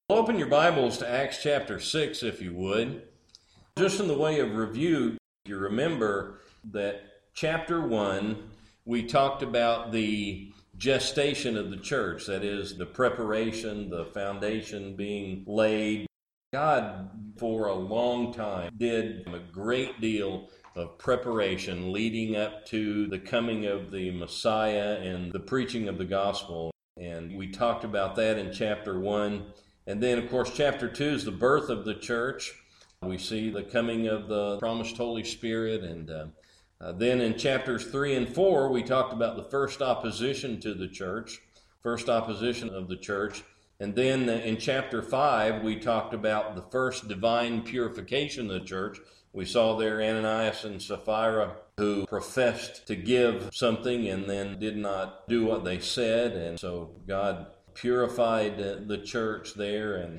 Open your Bibles to Acts chapter 6, if you would. Just in the way of review, you remember that chapter 1, we talked about the gestation of the church. That is, the preparation, the foundation being laid. God, for a long time, did a great deal of preparation leading up to the coming of the Messiah and the preaching of the gospel. And we talked about that in chapter 1. And then, of course, chapter 2 is the birth of the church. We see the coming of the promised Holy Spirit. And then in chapters 3 and 4, we talked about the first opposition to the church, first opposition of the church. And then in chapter 5, we talked about the first divine purification of the church. We saw there Ananias and Sapphira, who professed to give something and then did not do what they said. And so God purified the church there. And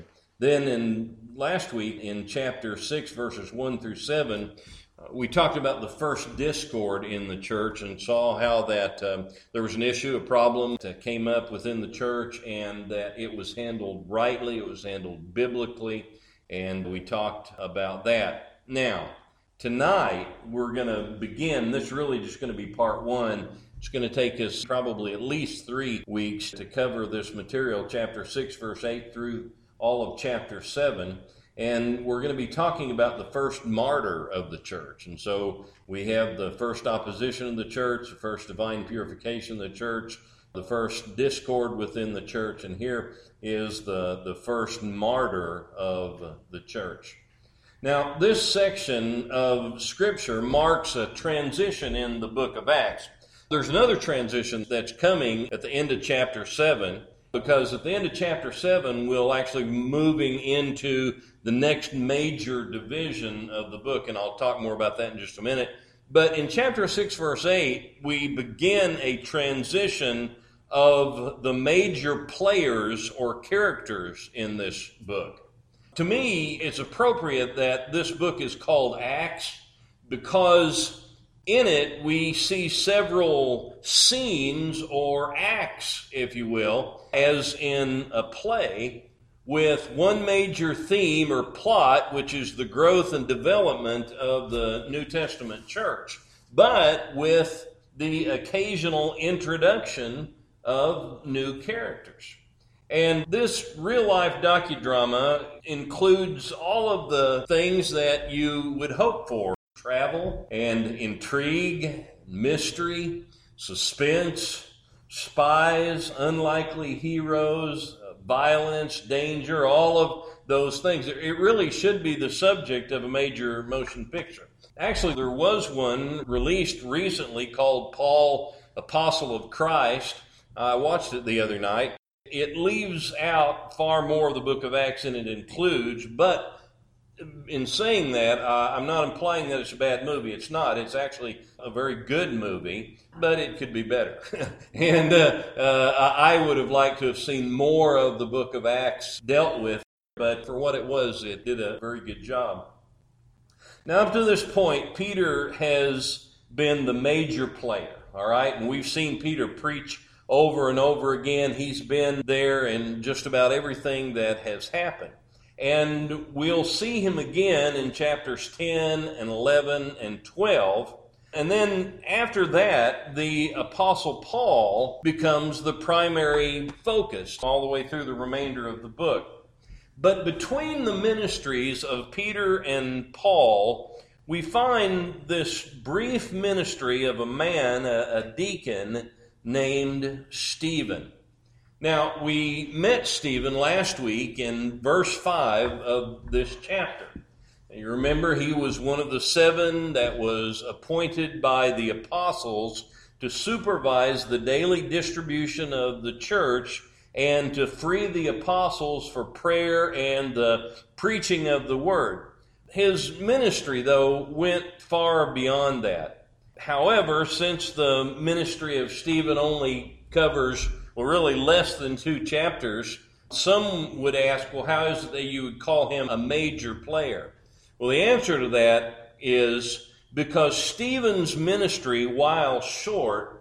then last week in chapter 6, verses 1 through 7, we talked about the first discord in the church and saw how that there was an issue, a problem that came up within the church, and that it was handled rightly, it was handled biblically, and we talked about that. Now, tonight we're going to begin. This is really just going to be part 1. It's going to take us probably at least 3 weeks to cover this material, chapter 6, verse 8 through all of chapter 7. And we're going to be talking about the first martyr of the church. And so we have the first opposition of the church, the first divine purification of the church, the first discord within the church, and here is the first martyr of the church. Now, this section of Scripture marks a transition in the book of Acts. There's another transition that's coming at the end of chapter 7, because at the end of chapter 7, we'll actually be moving into the next major division of the book, and I'll talk more about that in just a minute. But in chapter 6, verse 8, we begin a transition of the major players or characters in this book. To me, it's appropriate that this book is called Acts because in it, we see several scenes or acts, if you will, as in a play, with one major theme or plot, which is the growth and development of the New Testament church, but with the occasional introduction of new characters. And this real-life docudrama includes all of the things that you would hope for. Travel and intrigue, mystery, suspense, spies, unlikely heroes, violence, danger, all of those things. It really should be the subject of a major motion picture. Actually, there was one released recently called Paul, Apostle of Christ. I watched it the other night. It leaves out far more of the book of Acts than it includes, but in saying that, I'm not implying that it's a bad movie. It's not. It's actually a very good movie, but it could be better. And I would have liked to have seen more of the book of Acts dealt with, but for what it was, it did a very good job. Now, up to this point, Peter has been the major player, all right? And we've seen Peter preach over and over again. He's been there in just about everything that has happened. And we'll see him again in chapters 10 and 11 and 12. And then after that, the Apostle Paul becomes the primary focus all the way through the remainder of the book. But between the ministries of Peter and Paul, we find this brief ministry of a man, a deacon, named Stephen. Now, we met Stephen last week in verse 5 of this chapter. You remember he was one of the 7 that was appointed by the apostles to supervise the daily distribution of the church and to free the apostles for prayer and the preaching of the word. His ministry, though, went far beyond that. However, since the ministry of Stephen only covers really less than 2 chapters, some would ask, well, how is it that you would call him a major player? Well, the answer to that is because Stephen's ministry, while short,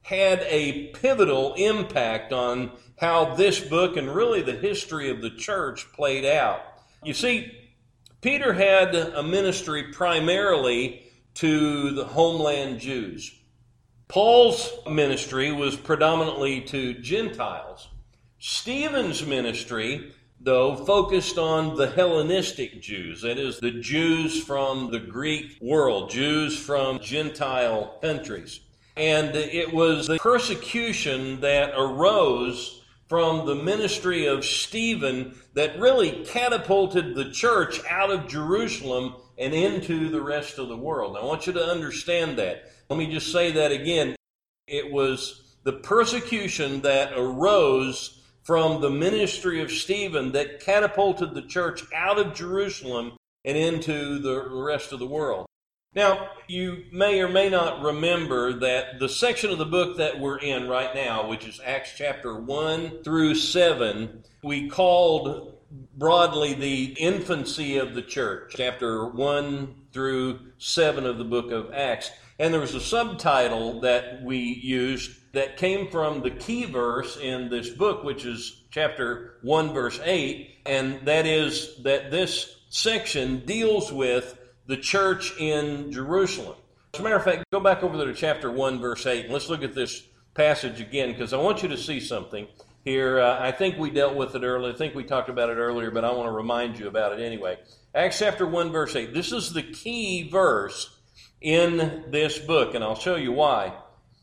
had a pivotal impact on how this book and really the history of the church played out. You see, Peter had a ministry primarily to the homeland Jews. Paul's ministry was predominantly to Gentiles. Stephen's ministry, though, focused on the Hellenistic Jews, that is, the Jews from the Greek world, Jews from Gentile countries. And it was the persecution that arose from the ministry of Stephen that really catapulted the church out of Jerusalem and into the rest of the world. I want you to understand that. Let me just say that again. It was the persecution that arose from the ministry of Stephen that catapulted the church out of Jerusalem and into the rest of the world. Now, you may or may not remember that the section of the book that we're in right now, which is Acts chapter 1 through 7, we called broadly the infancy of the church, chapter 1 through 7 of the book of Acts. And there was a subtitle that we used that came from the key verse in this book, which is chapter 1, verse 8, and that is that this section deals with the church in Jerusalem. As a matter of fact, go back over there to chapter 1, verse 8, and let's look at this passage again, because I want you to see something here. I think we dealt with it earlier. I think we talked about it earlier, but I want to remind you about it anyway. Acts chapter 1, verse 8. This is the key verse in this book, and I'll show you why.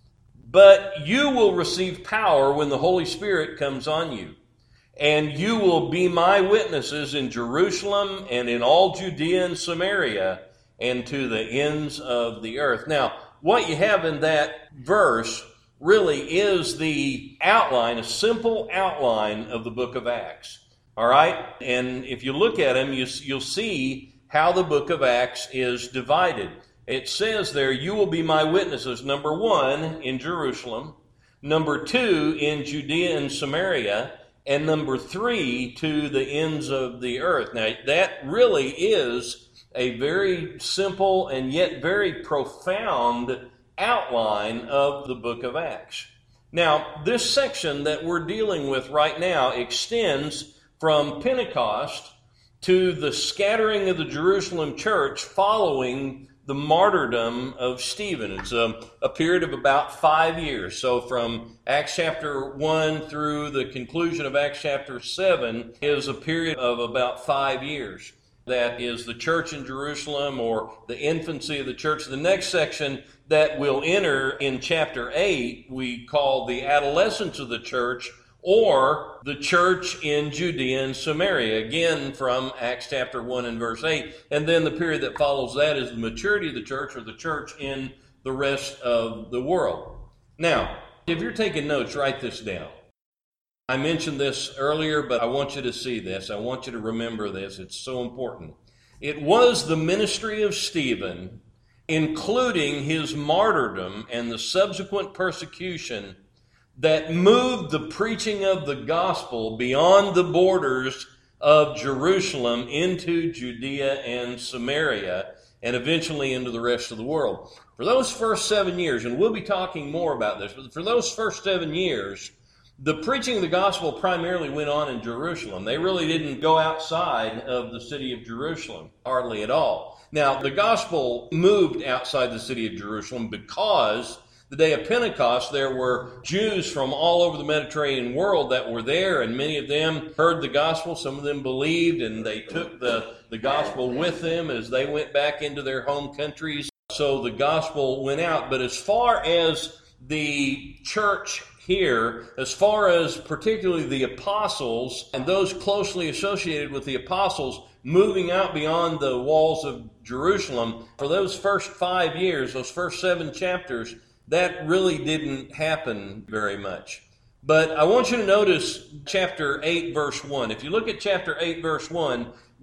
But you will receive power when the Holy Spirit comes on you, and you will be my witnesses in Jerusalem and in all Judea and Samaria and to the ends of the earth. Now, what you have in that verse really is the outline, a simple outline of the book of Acts. All right? And if you look at them, you'll see how the book of Acts is divided. It says there, you will be my witnesses, number 1, in Jerusalem, number 2, in Judea and Samaria, and number 3, to the ends of the earth. Now, that really is a very simple and yet very profound outline of the book of Acts. Now, this section that we're dealing with right now extends from Pentecost to the scattering of the Jerusalem church following the martyrdom of Stephen. It's a period of about 5 years. So from Acts chapter 1 through the conclusion of Acts chapter 7 is a period of about 5 years. That is the church in Jerusalem, or the infancy of the church. The next section that we'll enter in chapter 8, we call the adolescence of the church, or the church in Judea and Samaria, again from Acts chapter 1 and verse 8. And then the period that follows that is the maturity of the church, or the church in the rest of the world. Now, if you're taking notes, write this down. I mentioned this earlier, but I want you to see this. I want you to remember this. It's so important. It was the ministry of Stephen, including his martyrdom and the subsequent persecution, that moved the preaching of the gospel beyond the borders of Jerusalem into Judea and Samaria, and eventually into the rest of the world. For those first 7 years, and we'll be talking more about this, but for those first 7 years, the preaching of the gospel primarily went on in Jerusalem. They really didn't go outside of the city of Jerusalem, hardly at all. Now, the gospel moved outside the city of Jerusalem because the day of Pentecost, there were Jews from all over the Mediterranean world that were there, and many of them heard the gospel. Some of them believed, and they took the gospel with them as they went back into their home countries. So the gospel went out. But as far as the church here, as far as particularly the apostles and those closely associated with the apostles moving out beyond the walls of Jerusalem, for those first 5 years, those first 7 chapters, that really didn't happen very much. But I want you to notice chapter 8, verse 1. If you look at chapter 8, verse 1,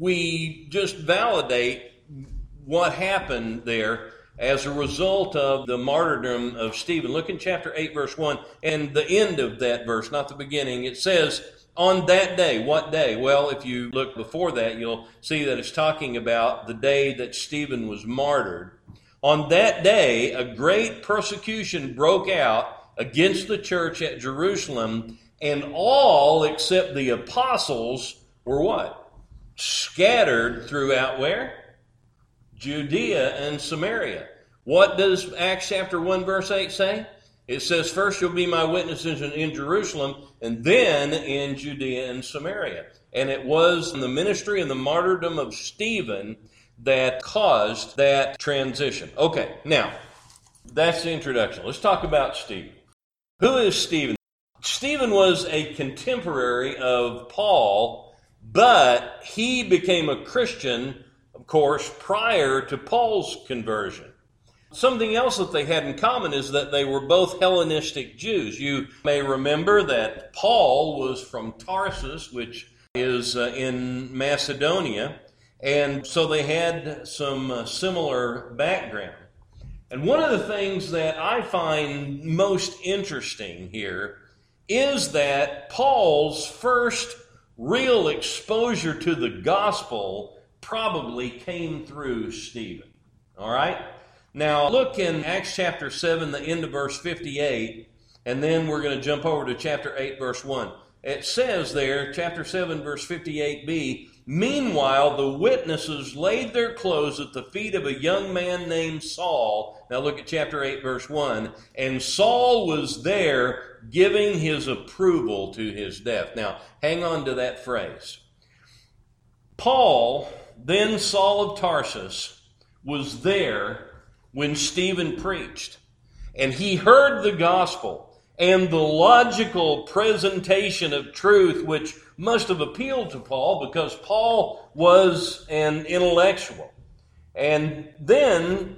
we just validate what happened there as a result of the martyrdom of Stephen. Look in chapter 8, verse 1, and the end of that verse, not the beginning. It says, on that day. What day? Well, if you look before that, you'll see that it's talking about the day that Stephen was martyred. On that day, a great persecution broke out against the church at Jerusalem, and all except the apostles were what? Scattered throughout where? Judea and Samaria. What does Acts chapter 1 verse 8 say? It says, first you'll be my witnesses in Jerusalem, and then in Judea and Samaria. And it was the ministry and the martyrdom of Stephen that caused that transition. Okay, now, that's the introduction. Let's talk about Stephen. Who is Stephen? Stephen was a contemporary of Paul, but he became a Christian, of course, prior to Paul's conversion. Something else that they had in common is that they were both Hellenistic Jews. You may remember that Paul was from Tarsus, which is in Macedonia, and so they had some similar background. And one of the things that I find most interesting here is that Paul's first real exposure to the gospel probably came through Stephen. All right? Now, look in Acts chapter 7, the end of verse 58, and then we're going to jump over to chapter 8, verse 1. It says there, chapter 7, verse 58b, meanwhile, the witnesses laid their clothes at the feet of a young man named Saul. Now look at chapter 8, verse 1. And Saul was there giving his approval to his death. Now, hang on to that phrase. Paul, then Saul of Tarsus, was there when Stephen preached. And he heard the gospel and the logical presentation of truth, which must have appealed to Paul because Paul was an intellectual. And then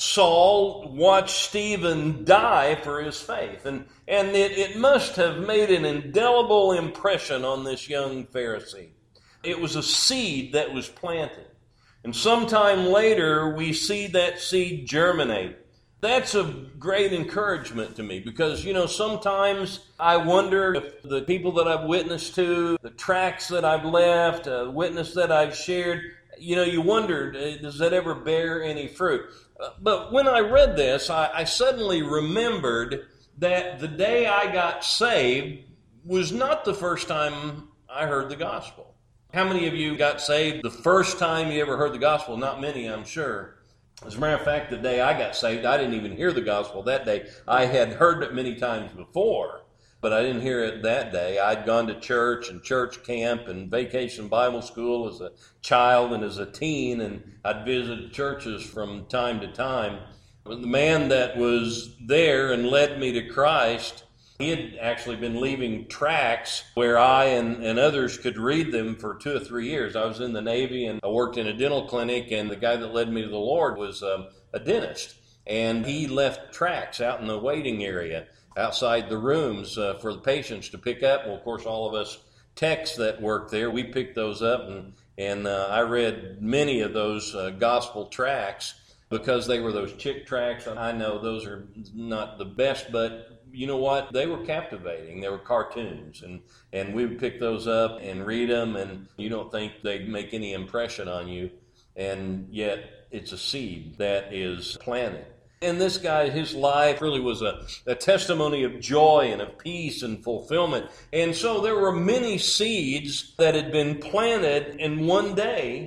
Saul watched Stephen die for his faith. And it must have made an indelible impression on this young Pharisee. It was a seed that was planted. And sometime later, we see that seed germinate. That's a great encouragement to me because, sometimes I wonder if the people that I've witnessed to, the tracts that I've left, witness that I've shared, you wonder, does that ever bear any fruit? But when I read this, I suddenly remembered that the day I got saved was not the first time I heard the gospel. How many of you got saved the first time you ever heard the gospel? Not many, I'm sure. As a matter of fact, the day I got saved, I didn't even hear the gospel that day. I had heard it many times before, but I didn't hear it that day. I'd gone to church and church camp and vacation Bible school as a child and as a teen, and I'd visited churches from time to time. But the man that was there and led me to Christ, he had actually been leaving tracts where I and others could read them for 2 or 3 years. I was in the Navy and I worked in a dental clinic, and the guy that led me to the Lord was a dentist. And he left tracts out in the waiting area outside the rooms for the patients to pick up. Well, of course, all of us techs that worked there, we picked those up, and I read many of those gospel tracts because they were those chick tracts. I know those are not the best, but you know what? They were captivating. They were cartoons, and we would pick those up and read them, and you don't think they'd make any impression on you, and yet it's a seed that is planted. And this guy, his life really was a testimony of joy and of peace and fulfillment. And so there were many seeds that had been planted, and one day,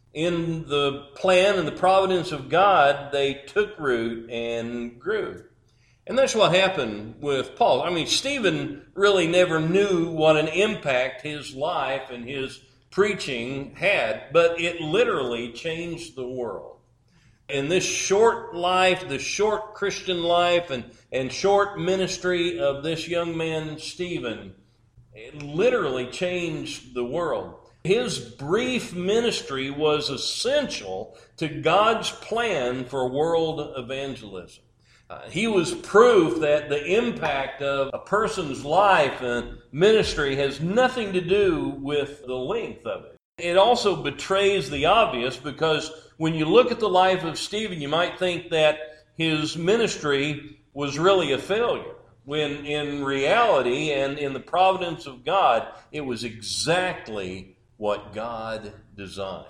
in the plan and the providence of God, they took root and grew. And that's what happened with Paul. I mean, Stephen really never knew what an impact his life and his preaching had, but it literally changed the world. In this short life, the short Christian life and short ministry of this young man, Stephen, it literally changed the world. His brief ministry was essential to God's plan for world evangelism. He was proof that the impact of a person's life and ministry has nothing to do with the length of it. It also betrays the obvious because when you look at the life of Stephen, you might think that his ministry was really a failure, when in reality and in the providence of God, it was exactly what God designed.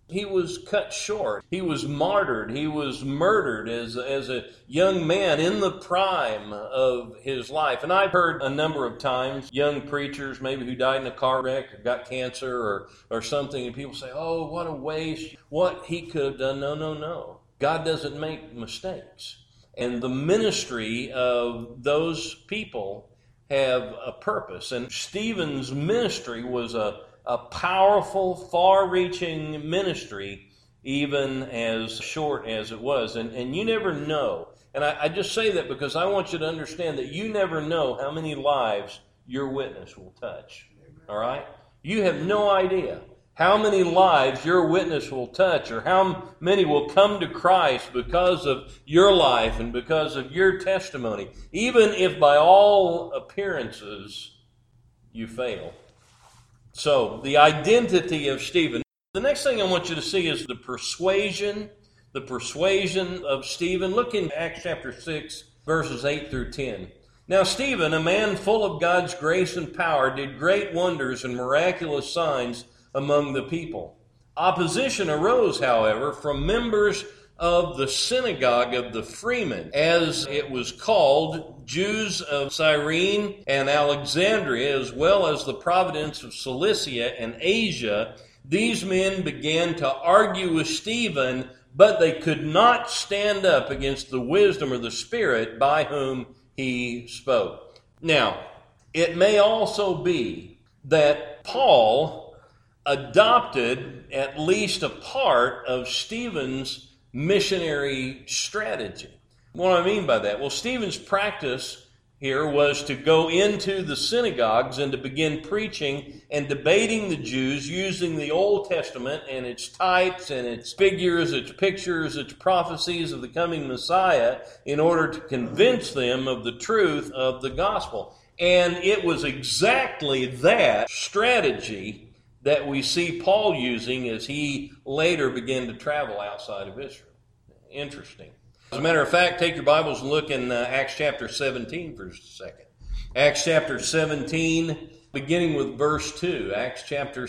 He was cut short. He was martyred. He was murdered as a young man in the prime of his life. And I've heard a number of times young preachers, maybe who died in a car wreck or got cancer or something, and people say, oh, what a waste, what he could have done. No. God doesn't make mistakes. And the ministry of those people have a purpose. And Stephen's ministry was a powerful, far-reaching ministry, even as short as it was. And you never know. And I just say that because I want you to understand that you never know how many lives your witness will touch. All right? You have no idea how many lives your witness will touch or how many will come to Christ because of your life and because of your testimony, even if by all appearances you fail. So, the identity of Stephen. The next thing I want you to see is the persuasion of Stephen. Look in Acts chapter 6, verses 8 through 10. Now Stephen, a man full of God's grace and power, did great wonders and miraculous signs among the people. Opposition arose, however, from members of the synagogue of the Freemen, as it was called, Jews of Cyrene and Alexandria, as well as the province of Cilicia and Asia. These men began to argue with Stephen, but they could not stand up against the wisdom or the Spirit by whom he spoke. Now, it may also be that Paul adopted at least a part of Stephen's missionary strategy. What do I mean by that? Well, Stephen's practice here was to go into the synagogues and to begin preaching and debating the Jews using the Old Testament and its types and its figures, its pictures, its prophecies of the coming Messiah in order to convince them of the truth of the gospel. And it was exactly that strategy that we see Paul using as he later began to travel outside of Israel. Interesting. As a matter of fact, take your Bibles and look in Acts chapter 17 for just a second. Acts chapter 17, beginning with verse 2. Acts chapter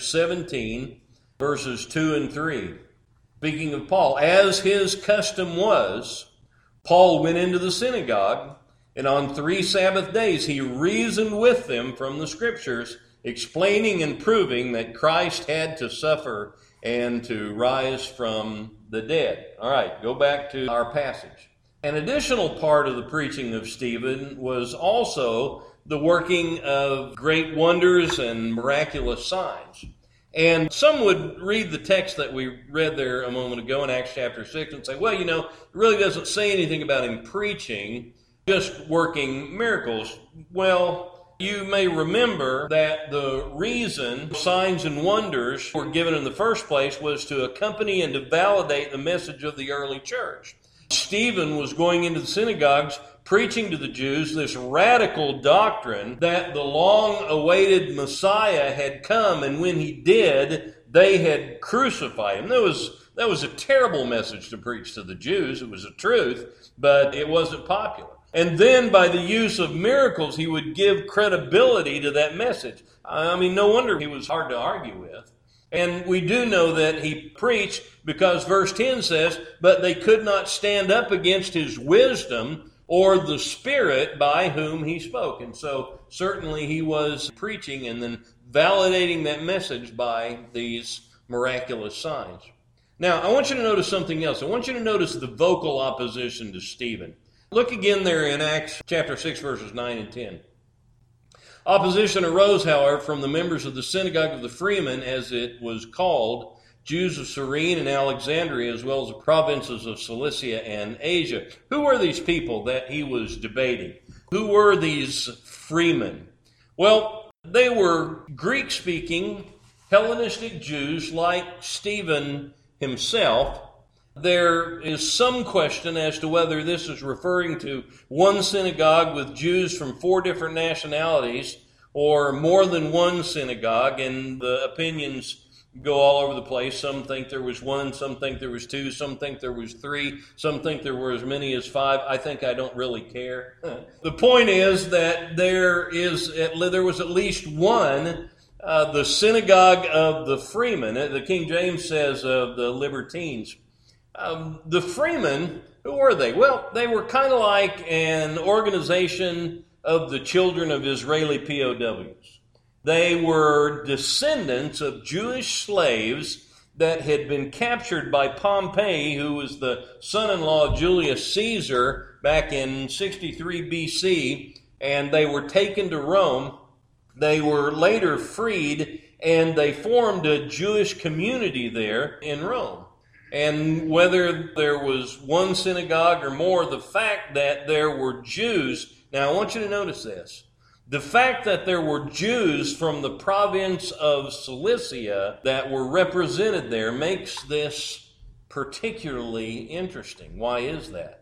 17, verses 2 and 3. Speaking of Paul, as his custom was, Paul went into the synagogue, and on 3 Sabbath days he reasoned with them from the Scriptures, explaining and proving that Christ had to suffer and to rise from the dead. All right, go back to our passage. An additional part of the preaching of Stephen was also the working of great wonders and miraculous signs. And some would read the text that we read there a moment ago in Acts chapter 6 and say, well, it really doesn't say anything about him preaching, just working miracles. Well, you may remember that the reason signs and wonders were given in the first place was to accompany and to validate the message of the early church. Stephen was going into the synagogues preaching to the Jews this radical doctrine that the long-awaited Messiah had come, and when he did, they had crucified him. That was a terrible message to preach to the Jews. It was the truth, but it wasn't popular. And then by the use of miracles, he would give credibility to that message. I mean, no wonder he was hard to argue with. And we do know that he preached because verse 10 says, but they could not stand up against his wisdom or the Spirit by whom he spoke. And so certainly he was preaching and then validating that message by these miraculous signs. Now, I want you to notice something else. I want you to notice the vocal opposition to Stephen. Look again there in Acts chapter 6, verses 9 and 10. Opposition arose, however, from the members of the synagogue of the Freemen, as it was called, Jews of Cyrene and Alexandria, as well as the provinces of Cilicia and Asia. Who were these people that he was debating? Who were these Freemen? Well, they were Greek-speaking Hellenistic Jews like Stephen himself. There is some question as to whether this is referring to one synagogue with Jews from 4 different nationalities or more than one synagogue, and the opinions go all over the place. Some think there was 1, some think there was 2, some think there was 3, some think there were as many as 5. I don't really care. The point is that there was at least one the synagogue of the freemen. The King James says of the libertines. The freemen, who were they? Well, they were kind of like an organization of the children of Israeli POWs. They were descendants of Jewish slaves that had been captured by Pompey, who was the son-in-law of Julius Caesar back in 63 BC, and they were taken to Rome. They were later freed, and they formed a Jewish community there in Rome. And whether there was one synagogue or more, the fact that there were Jews, now I want you to notice this, the fact that there were Jews from the province of Cilicia that were represented there makes this particularly interesting. Why is that?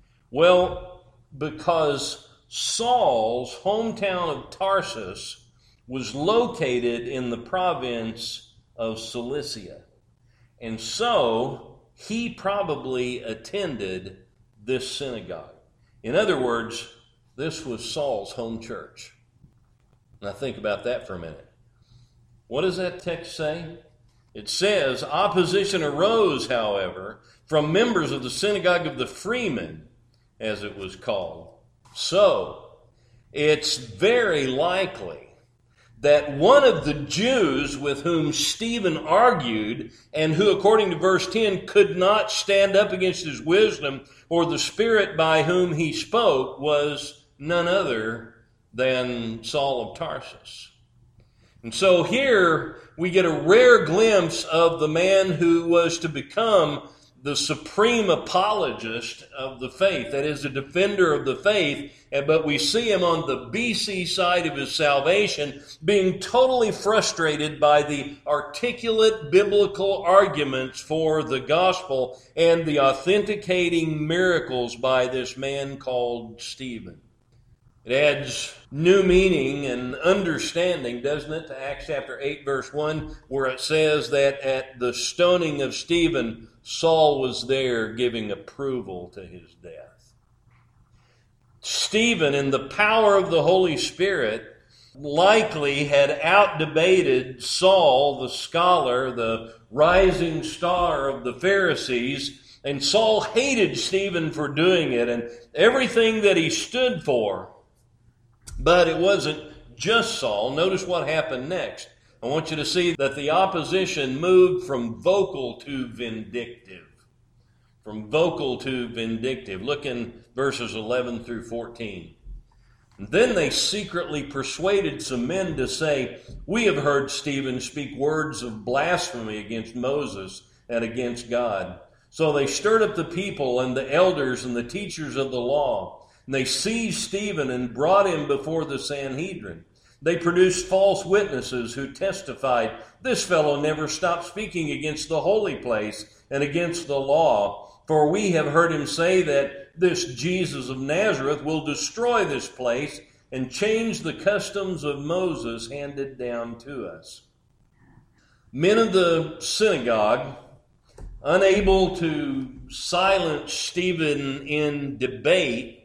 Well, because Saul's hometown of Tarsus was located in the province of Cilicia. And so he probably attended this synagogue. In other words, this was Saul's home church. Now think about that for a minute. What does that text say? It says, opposition arose, however, from members of the synagogue of the freemen, as it was called. So, it's very likely that one of the Jews with whom Stephen argued, and who, according to verse 10, could not stand up against his wisdom or the Spirit by whom he spoke, was none other than Saul of Tarsus. And so here we get a rare glimpse of the man who was to become the supreme apologist of the faith, that is, a defender of the faith, but we see him on the BC side of his salvation being totally frustrated by the articulate biblical arguments for the gospel and the authenticating miracles by this man called Stephen. It adds new meaning and understanding, doesn't it, to Acts chapter 8, verse 1, where it says that at the stoning of Stephen, Saul was there giving approval to his death. Stephen, in the power of the Holy Spirit, likely had outdebated Saul, the scholar, the rising star of the Pharisees, and Saul hated Stephen for doing it and everything that he stood for. But it wasn't just Saul. Notice what happened next. I want you to see that the opposition moved from vocal to vindictive. From vocal to vindictive. Look in verses 11 through 14. And then they secretly persuaded some men to say, "We have heard Stephen speak words of blasphemy against Moses and against God." So they stirred up the people and the elders and the teachers of the law. And they seized Stephen and brought him before the Sanhedrin. They produced false witnesses who testified, "This fellow never stopped speaking against the holy place and against the law. For we have heard him say that this Jesus of Nazareth will destroy this place and change the customs of Moses handed down to us." Men of the synagogue, unable to silence Stephen in debate,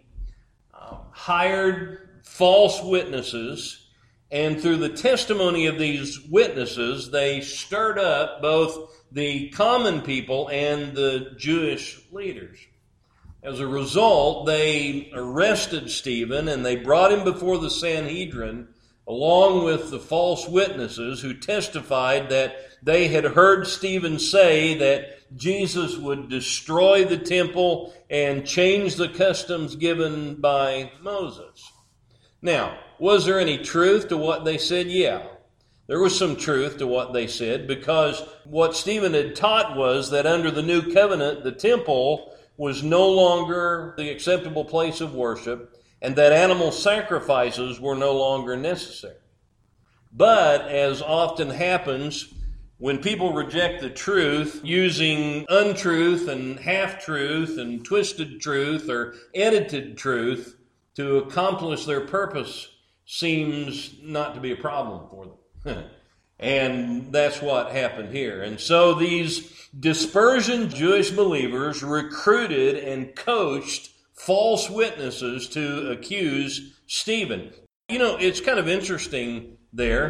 hired false witnesses, and through the testimony of these witnesses, they stirred up both the common people and the Jewish leaders. As a result, they arrested Stephen and they brought him before the Sanhedrin, along with the false witnesses who testified that they had heard Stephen say that Jesus would destroy the temple and change the customs given by Moses. Now, was there any truth to what they said? Yeah, there was some truth to what they said, because what Stephen had taught was that under the new covenant, the temple was no longer the acceptable place of worship, and that animal sacrifices were no longer necessary. But, as often happens, when people reject the truth using untruth and half-truth and twisted truth or edited truth to accomplish their purpose, seems not to be a problem for them. And that's what happened here. And so these dispersion Jewish believers recruited and coached false witnesses to accuse Stephen. You know, it's kind of interesting there.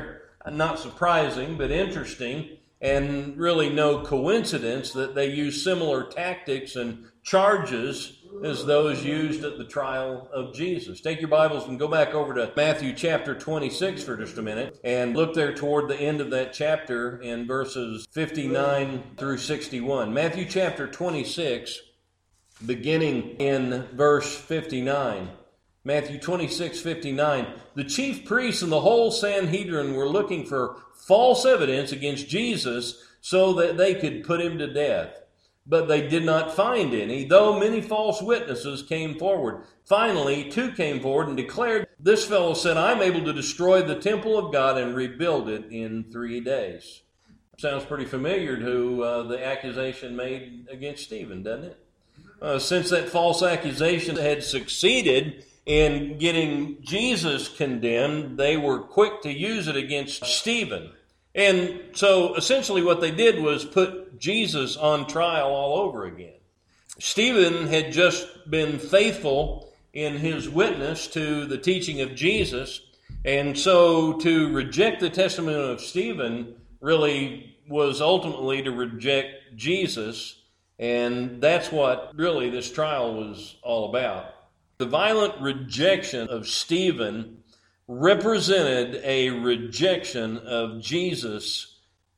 Not surprising, but interesting, and really no coincidence that they use similar tactics and charges as those used at the trial of Jesus. Take your Bibles and go back over to Matthew chapter 26 for just a minute and look there toward the end of that chapter in verses 59 through 61. Matthew chapter 26, beginning in verse 59. Matthew 26:59. The chief priests and the whole Sanhedrin were looking for false evidence against Jesus so that they could put him to death. But they did not find any, though many false witnesses came forward. Finally, 2 came forward and declared, "This fellow said, I'm able to destroy the temple of God and rebuild it in 3 days." Sounds pretty familiar to the accusation made against Stephen, doesn't it? Since that false accusation had succeeded in getting Jesus condemned, they were quick to use it against Stephen. And so essentially what they did was put Jesus on trial all over again. Stephen had just been faithful in his witness to the teaching of Jesus, and so to reject the testimony of Stephen really was ultimately to reject Jesus, and that's what really this trial was all about. The violent rejection of Stephen represented a rejection of Jesus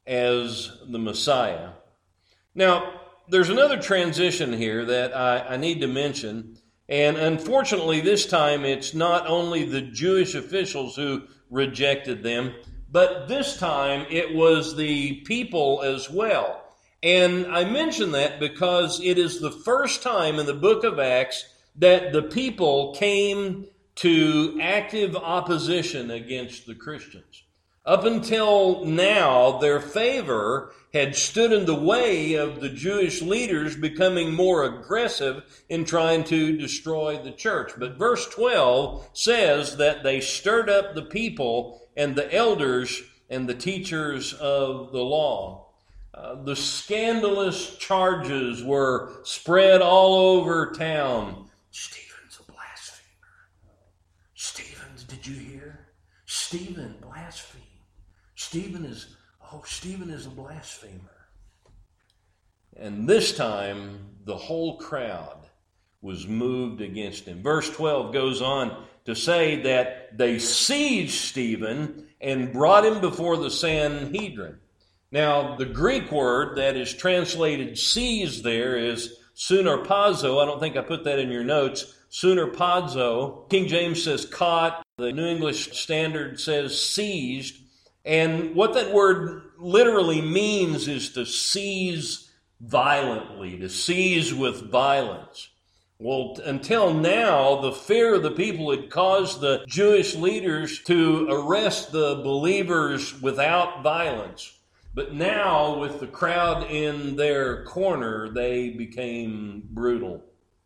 as the Messiah. Now, there's another transition here that I need to mention, and unfortunately this time it's not only the Jewish officials who rejected them, but this time it was the people as well. And I mention that because it is the first time in the book of Acts that the people came to active opposition against the Christians. Up until now, their favor had stood in the way of the Jewish leaders becoming more aggressive in trying to destroy the church. But verse 12 says that they stirred up the people and the elders and the teachers of the law. The scandalous charges were spread all over town. Stephen's a blasphemer. Stephen, did you hear? Stephen blasphemed. Stephen is a blasphemer. And this time, the whole crowd was moved against him. Verse 12 goes on to say that they seized Stephen and brought him before the Sanhedrin. Now, the Greek word that is translated seize there is sunarpazo. I don't think I put that in your notes. Sunarpazo. King James says caught. The New English Standard says seized. And what that word literally means is to seize violently, to seize with violence. Well, until now, the fear of the people had caused the Jewish leaders to arrest the believers without violence. But now, with the crowd in their corner, they became brutal.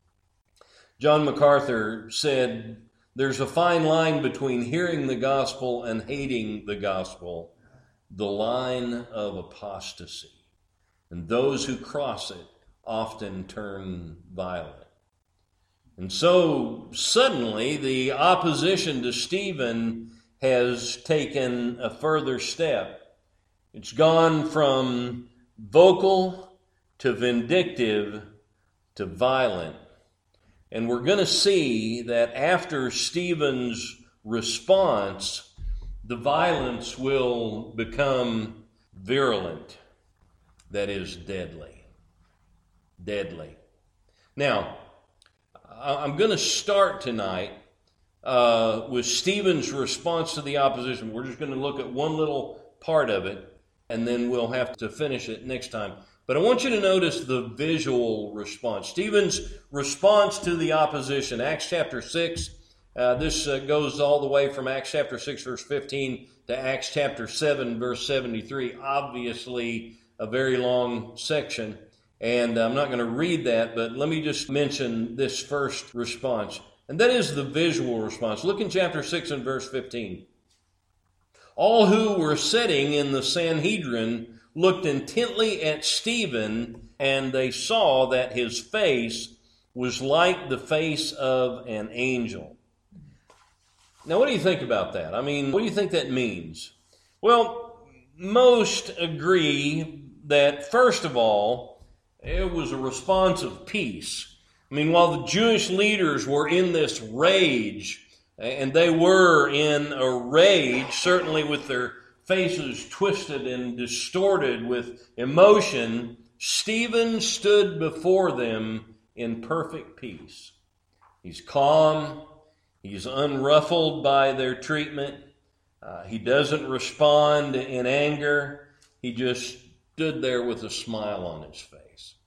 John MacArthur said, "There's a fine line between hearing the gospel and hating the gospel, the line of apostasy. And those who cross it often turn violent." And so, suddenly, the opposition to Stephen has taken a further step. It's gone from vocal to vindictive to violent. And we're going to see that after Stephen's response, the violence will become virulent. That is deadly. Deadly. Now, I'm going to start tonight with Stephen's response to the opposition. We're just going to look at one little part of it, and then we'll have to finish it next time. But I want you to notice the visual response. Stephen's response to the opposition. Acts chapter 6. This goes all the way from Acts chapter 6, verse 15 to Acts chapter 7, verse 73. Obviously, a very long section. And I'm not going to read that, but let me just mention this first response. And that is the visual response. Look in chapter 6 and verse 15. All who were sitting in the Sanhedrin looked intently at Stephen, and they saw that his face was like the face of an angel. Now, what do you think about that? I mean, what do you think that means? Well, most agree that, first of all, it was a response of peace. I mean, while the Jewish leaders were in this rage, and they were in a rage, certainly with their faces twisted and distorted with emotion, Stephen stood before them in perfect peace. He's calm. He's unruffled by their treatment. He doesn't respond in anger. He just stood there with a smile on his face.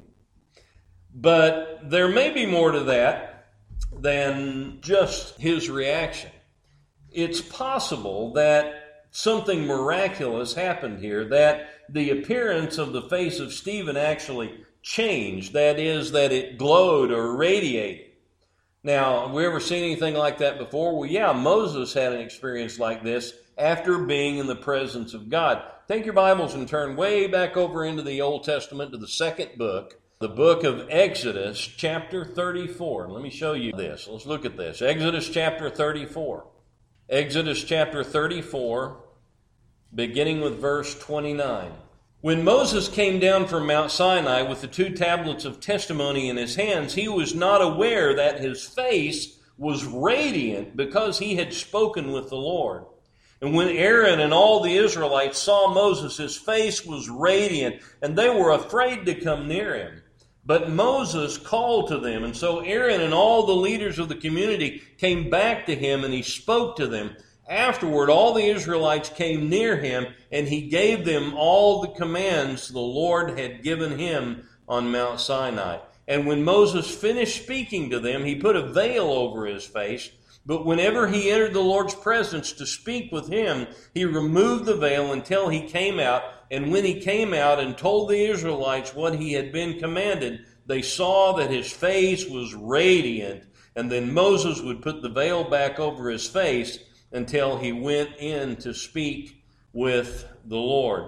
But there may be more to that than just his reaction. It's possible that something miraculous happened here, that the appearance of the face of Stephen actually changed. That is, that it glowed or radiated. Now, have we ever seen anything like that before? Well, yeah, Moses had an experience like this after being in the presence of God. Take your Bibles and turn way back over into the Old Testament to the second book, the book of Exodus, chapter 34. Let me show you this. Let's look at this. Exodus chapter 34. Exodus chapter 34, beginning with verse 29. When Moses came down from Mount Sinai with the 2 tablets of testimony in his hands, he was not aware that his face was radiant because he had spoken with the Lord. And when Aaron and all the Israelites saw Moses, his face was radiant, and they were afraid to come near him. But Moses called to them, and so Aaron and all the leaders of the community came back to him, and he spoke to them. Afterward, all the Israelites came near him, and he gave them all the commands the Lord had given him on Mount Sinai. And when Moses finished speaking to them, he put a veil over his face. But whenever he entered the Lord's presence to speak with him, he removed the veil until he came out. And when he came out and told the Israelites what he had been commanded, they saw that his face was radiant. And then Moses would put the veil back over his face until he went in to speak with the Lord.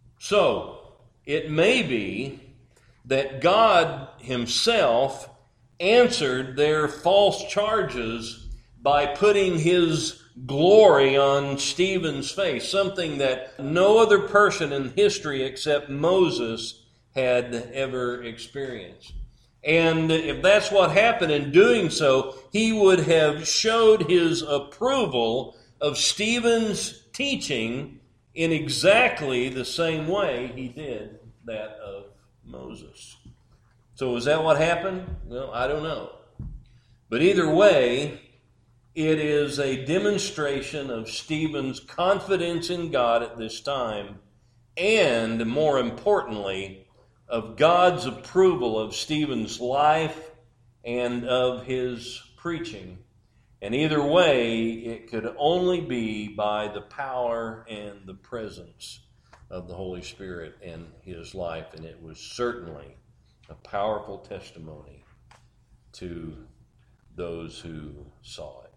So, it may be that God himself answered their false charges by putting his glory on Stephen's face, something that no other person in history except Moses had ever experienced. And if that's what happened, in doing so, he would have showed his approval of Stephen's teaching in exactly the same way he did that of Moses. So is that what happened? Well, I don't know. But either way, it is a demonstration of Stephen's confidence in God at this time, and more importantly, of God's approval of Stephen's life and of his preaching. And either way, it could only be by the power and the presence of the Holy Spirit in his life. And it was certainly a powerful testimony to those who saw it.